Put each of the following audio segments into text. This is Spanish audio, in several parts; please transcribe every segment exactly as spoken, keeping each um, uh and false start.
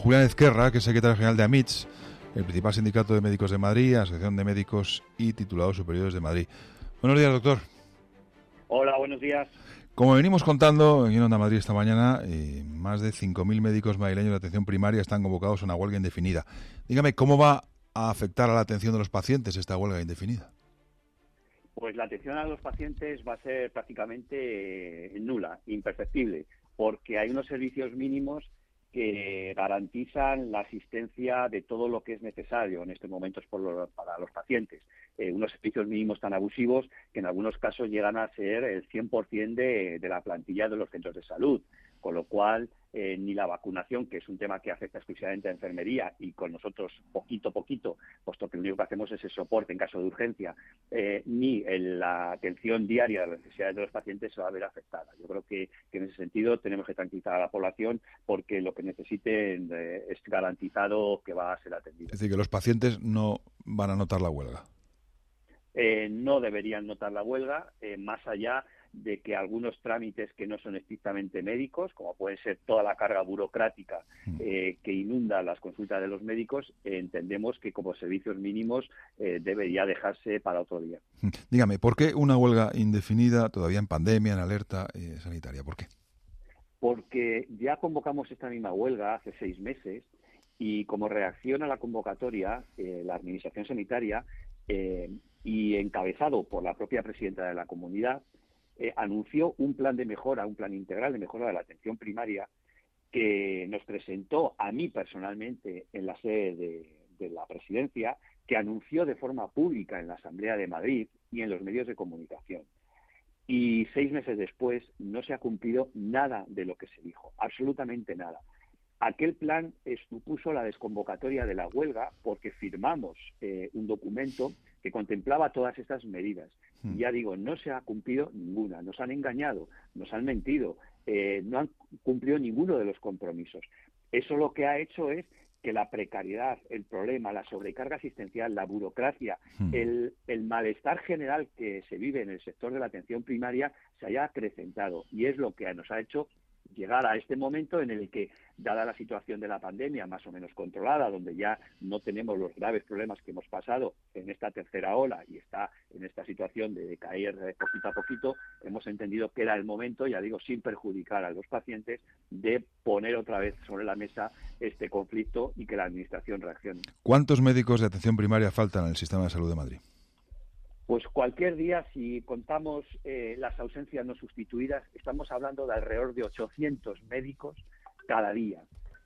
Julián Ezquerra, que es secretario general de AMITS, el principal sindicato de médicos de Madrid, Asociación de Médicos y Titulados Superiores de Madrid. Buenos días, doctor. Hola, buenos días. Como venimos contando en Onda Madrid esta mañana, eh, más de cinco mil médicos madrileños de atención primaria están convocados a una huelga indefinida. Dígame, ¿cómo va a afectar a la atención de los pacientes esta huelga indefinida? Pues la atención a los pacientes va a ser prácticamente eh, nula, imperceptible, porque hay unos servicios mínimos que garantizan la asistencia de todo lo que es necesario en estos momentos por lo, para los pacientes. Eh, unos servicios mínimos tan abusivos que en algunos casos llegan a ser el cien por ciento de, de la plantilla de los centros de salud, con lo cual eh, ni la vacunación, que es un tema que afecta exclusivamente a enfermería y con nosotros poquito a poquito, puesto que lo único que hacemos es el soporte en caso de urgencia, eh, ni el, la atención diaria de las necesidades de los pacientes se va a ver afectada. Yo creo que, que en ese sentido tenemos que tranquilizar a la población porque lo que necesiten eh, es garantizado que va a ser atendido. Es decir, que los pacientes no van a notar la huelga. Eh, no deberían notar la huelga, eh, más allá de que algunos trámites que no son estrictamente médicos, como puede ser toda la carga burocrática eh, que inunda las consultas de los médicos, eh, entendemos que como servicios mínimos eh, debería dejarse para otro día. Dígame, ¿por qué una huelga indefinida todavía en pandemia, en alerta eh, sanitaria? ¿Por qué? Porque ya convocamos esta misma huelga hace seis meses y como reacción a la convocatoria, eh, la Administración Sanitaria eh, y encabezado por la propia presidenta de la comunidad, eh, anunció un plan de mejora, un plan integral de mejora de la atención primaria que nos presentó a mí personalmente en la sede de, de la presidencia, que anunció de forma pública en la Asamblea de Madrid y en los medios de comunicación. Y seis meses después no se ha cumplido nada de lo que se dijo, absolutamente nada. Aquel plan eh, supuso la desconvocatoria de la huelga porque firmamos eh, un documento que contemplaba todas estas medidas. Y ya digo, no se ha cumplido ninguna, nos han engañado, nos han mentido, eh, no han cumplido ninguno de los compromisos. Eso lo que ha hecho es que la precariedad, el problema, la sobrecarga asistencial, la burocracia, hmm. el, el malestar general que se vive en el sector de la atención primaria se haya acrecentado. Y es lo que nos ha hecho llegar a este momento en el que, dada la situación de la pandemia más o menos controlada, donde ya no tenemos los graves problemas que hemos pasado en esta tercera ola y está en esta situación de caer poquito a poquito, hemos entendido que era el momento, ya digo, sin perjudicar a los pacientes, de poner otra vez sobre la mesa este conflicto y que la Administración reaccione. ¿Cuántos médicos de atención primaria faltan en el sistema de salud de Madrid? Pues cualquier día, si contamos eh, las ausencias no sustituidas, estamos hablando de alrededor de ochocientos médicos cada día.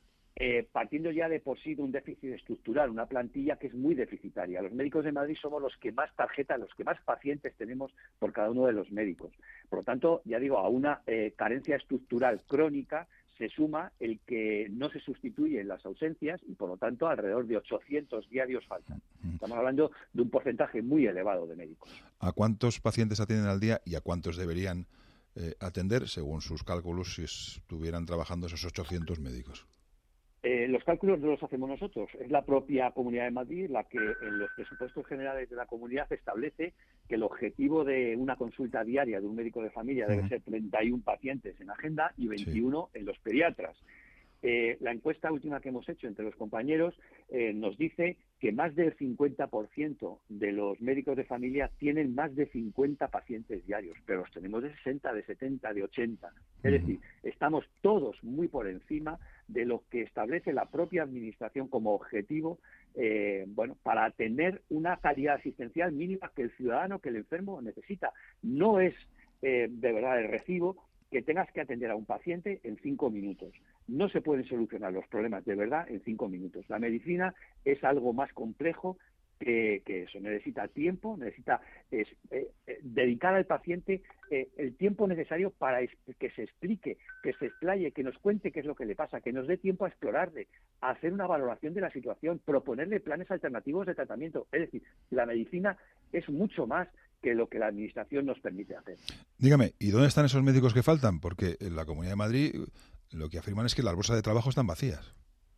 Eh, partiendo ya de por sí de un déficit estructural, una plantilla que es muy deficitaria. Los médicos de Madrid somos los que más tarjetas, los que más pacientes tenemos por cada uno de los médicos. Por lo tanto, ya digo, a una eh, carencia estructural crónica se suma el que no se sustituyen las ausencias y, por lo tanto, alrededor de ochocientos diarios faltan. Estamos hablando de un porcentaje muy elevado de médicos. ¿A cuántos pacientes atienden al día y a cuántos deberían eh, atender, según sus cálculos, si estuvieran trabajando esos ochocientos médicos? Eh, los cálculos no los hacemos nosotros, es la propia Comunidad de Madrid la que en los presupuestos generales de la comunidad establece que el objetivo de una consulta diaria de un médico de familia debe uh-huh. ser treinta y uno pacientes en agenda y veintiuno sí. en los pediatras. Eh, la encuesta última que hemos hecho entre los compañeros eh, nos dice que más del cincuenta por ciento de los médicos de familia tienen más de cincuenta pacientes diarios, pero los tenemos de sesenta, de setenta, de ochenta. Es uh-huh. decir, estamos todos muy por encima de lo que establece la propia Administración como objetivo eh, bueno, para tener una calidad asistencial mínima que el ciudadano, que el enfermo necesita. No es eh, de verdad el recibo que tengas que atender a un paciente en cinco minutos. No se pueden solucionar los problemas de verdad en cinco minutos. La medicina es algo más complejo que, que eso. Necesita tiempo, necesita es, eh, eh, dedicar al paciente eh, el tiempo necesario para es, que se explique, que se explaye, que nos cuente qué es lo que le pasa, que nos dé tiempo a explorarle, a hacer una valoración de la situación, proponerle planes alternativos de tratamiento. Es decir, la medicina es mucho más que lo que la Administración nos permite hacer. Dígame, ¿y dónde están esos médicos que faltan? Porque en la Comunidad de Madrid lo que afirman es que las bolsas de trabajo están vacías.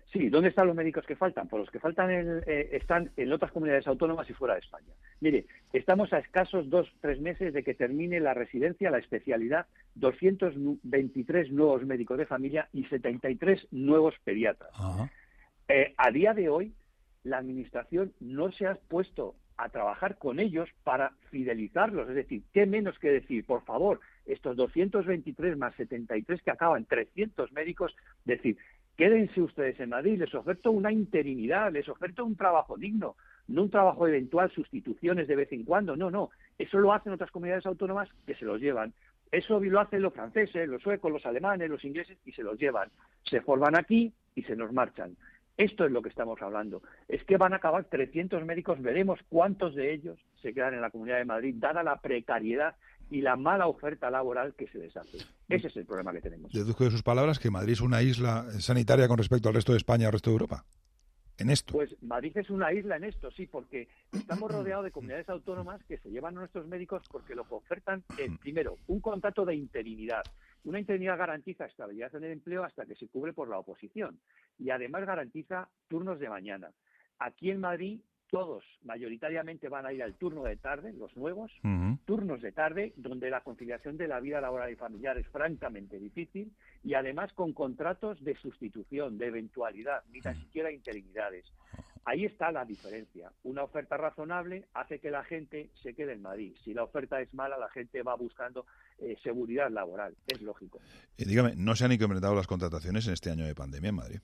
Sí, ¿dónde están los médicos que faltan? Pues los que faltan en, eh, están en otras comunidades autónomas y fuera de España. Mire, estamos a escasos dos, tres meses de que termine la residencia, la especialidad, doscientos veintitrés nuevos médicos de familia y setenta y tres nuevos pediatras. Ajá. Eh, a día de hoy, la Administración no se ha puesto a trabajar con ellos para fidelizarlos. Es decir, ¿qué menos que decir, por favor, estos doscientos veintitrés más setenta y tres que acaban, trescientos médicos, decir, quédense ustedes en Madrid, les oferto una interinidad, les oferto un trabajo digno, no un trabajo eventual, sustituciones de vez en cuando, no, no. Eso lo hacen otras comunidades autónomas que se los llevan. Eso lo hacen los franceses, los suecos, los alemanes, los ingleses y se los llevan. Se forman aquí y se nos marchan. Esto es lo que estamos hablando. Es que van a acabar trescientos médicos, veremos cuántos de ellos se quedan en la Comunidad de Madrid, dada la precariedad y la mala oferta laboral que se les hace. Ese es el problema que tenemos. Deduzco de sus palabras que Madrid es una isla sanitaria con respecto al resto de España y al resto de Europa. En esto. Pues Madrid es una isla en esto, sí, porque estamos rodeados de comunidades autónomas que se llevan a nuestros médicos porque lo que ofertan es, primero, un contrato de interinidad. Una interinidad garantiza estabilidad en el empleo hasta que se cubre por la oposición y además garantiza turnos de mañana. Aquí en Madrid todos mayoritariamente van a ir al turno de tarde, los nuevos, uh-huh. turnos de tarde, donde la conciliación de la vida laboral y familiar es francamente difícil y además con contratos de sustitución, de eventualidad, ni tan siquiera interinidades. Ahí está la diferencia. Una oferta razonable hace que la gente se quede en Madrid. Si la oferta es mala, la gente va buscando eh, seguridad laboral. Es lógico. Y dígame, ¿no se han incrementado las contrataciones en este año de pandemia en Madrid?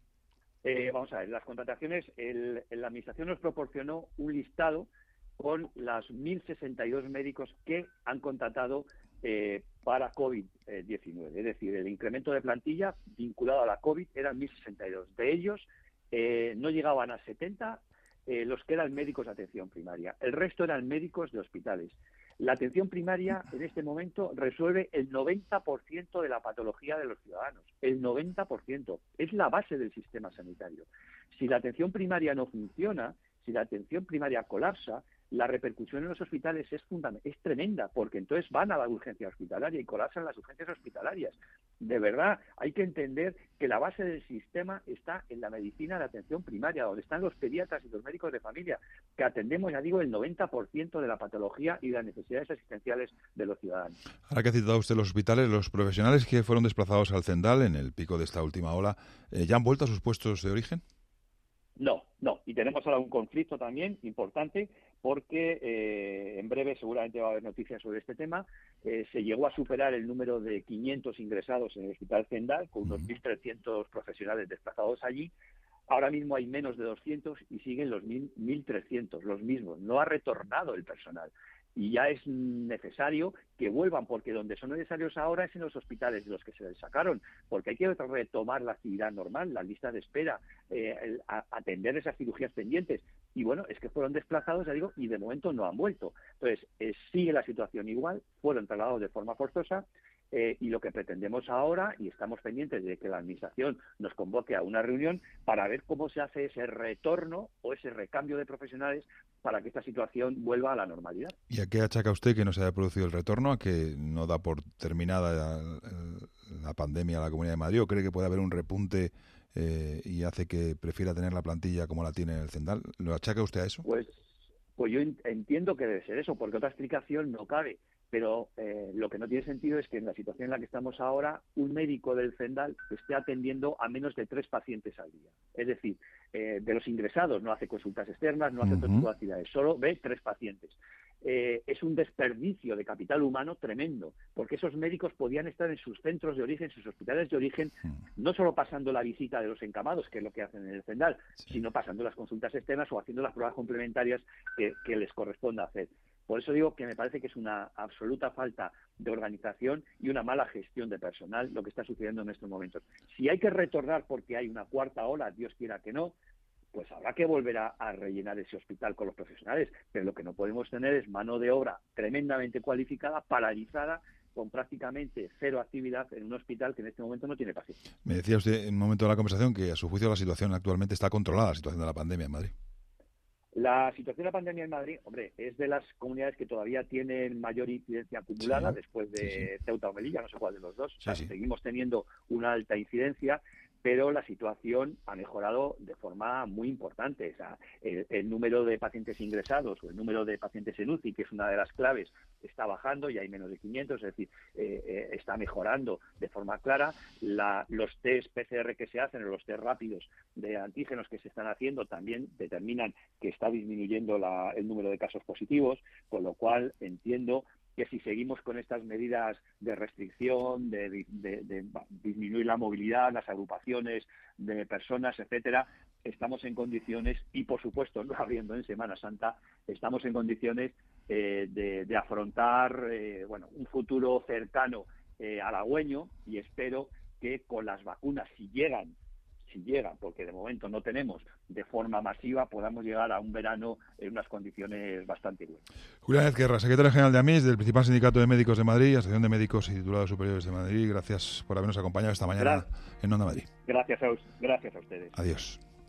Eh, vamos a ver, las contrataciones, el, la Administración nos proporcionó un listado con los mil sesenta y dos médicos que han contratado eh, para COVID diecinueve. Es decir, el incremento de plantilla vinculado a la COVID eran mil sesenta y dos. De ellos eh, no llegaban a setenta eh, los que eran médicos de atención primaria. El resto eran médicos de hospitales. La atención primaria en este momento resuelve el noventa por ciento de la patología de los ciudadanos. El noventa por ciento. Es la base del sistema sanitario. Si la atención primaria no funciona, si la atención primaria colapsa, la repercusión en los hospitales es fundamental, es tremenda, porque entonces van a la urgencia hospitalaria y colapsan las urgencias hospitalarias. De verdad, hay que entender que la base del sistema está en la medicina de atención primaria, donde están los pediatras y los médicos de familia, que atendemos, ya digo, el noventa por ciento de la patología y de las necesidades asistenciales de los ciudadanos. Ahora que ha citado usted los hospitales, los profesionales que fueron desplazados al Zendal en el pico de esta última ola, eh, ¿ya han vuelto a sus puestos de origen? No, no. Y tenemos ahora un conflicto también importante porque eh, en breve seguramente va a haber noticias sobre este tema. Eh, se llegó a superar el número de quinientos ingresados en el Hospital Zendal con unos mil trescientos profesionales desplazados allí. Ahora mismo hay menos de doscientos y siguen los mil trescientos, los mismos. No ha retornado el personal. Y ya es necesario que vuelvan, porque donde son necesarios ahora es en los hospitales de los que se les sacaron, porque hay que retomar la actividad normal, las listas de espera, eh, el, a, atender esas cirugías pendientes. Y bueno, es que fueron desplazados, ya digo, y de momento no han vuelto. Entonces, eh, sigue la situación igual, fueron trasladados de forma forzosa. Eh, y lo que pretendemos ahora, y estamos pendientes de que la Administración nos convoque a una reunión para ver cómo se hace ese retorno o ese recambio de profesionales para que esta situación vuelva a la normalidad. ¿Y a qué achaca usted que no se haya producido el retorno? ¿A que no da por terminada la, la pandemia en la Comunidad de Madrid? ¿O cree que puede haber un repunte eh, y hace que prefiera tener la plantilla como la tiene en el Zendal? ¿Lo achaca usted a eso? Pues, pues yo entiendo que debe ser eso, porque otra explicación no cabe. Pero eh, lo que no tiene sentido es que en la situación en la que estamos ahora, un médico del Zendal esté atendiendo a menos de tres pacientes al día. Es decir, eh, de los ingresados no hace consultas externas, no hace uh-huh. otro tipo de actividades, solo ve tres pacientes. Eh, es un desperdicio de capital humano tremendo, porque esos médicos podían estar en sus centros de origen, sus hospitales de origen, uh-huh. no solo pasando la visita de los encamados, que es lo que hacen en el Zendal, sí. sino pasando las consultas externas o haciendo las pruebas complementarias que, que les corresponda hacer. Por eso digo que me parece que es una absoluta falta de organización y una mala gestión de personal lo que está sucediendo en estos momentos. Si hay que retornar porque hay una cuarta ola, Dios quiera que no, pues habrá que volver a, a rellenar ese hospital con los profesionales. Pero lo que no podemos tener es mano de obra tremendamente cualificada, paralizada, con prácticamente cero actividad en un hospital que en este momento no tiene pacientes. Me decía usted en un momento de la conversación que a su juicio la situación actualmente está controlada, la situación de la pandemia en Madrid. La situación de la pandemia en Madrid, hombre, es de las comunidades que todavía tienen mayor incidencia acumulada sí, después de sí, sí. Ceuta o Melilla, no sé cuál de los dos. Sí, o sea, sí. Seguimos teniendo una alta incidencia, pero la situación ha mejorado de forma muy importante. O sea, el, el número de pacientes ingresados o el número de pacientes en U C I, que es una de las claves, está bajando, ya hay menos de quinientos, es decir, eh, eh, está mejorando de forma clara. La, los test P C R que se hacen, los test rápidos de antígenos que se están haciendo, también determinan que está disminuyendo la, el número de casos positivos, con lo cual entiendo que si seguimos con estas medidas de restricción, de, de, de, de disminuir la movilidad, las agrupaciones de personas, etcétera, estamos en condiciones, y por supuesto no abriendo en Semana Santa, estamos en condiciones eh, de, de afrontar eh, bueno, un futuro cercano eh, halagüeño, y espero que con las vacunas, si llegan, si llegan, porque de momento no tenemos, de forma masiva, podamos llegar a un verano en unas condiciones bastante buenas. Julián Ezquerra, secretario general de A M I S, del principal sindicato de médicos de Madrid, Asociación de Médicos y Titulados Superiores de Madrid. Gracias por habernos acompañado esta mañana Gracias. en Onda Madrid. Gracias a, gracias a ustedes. Adiós.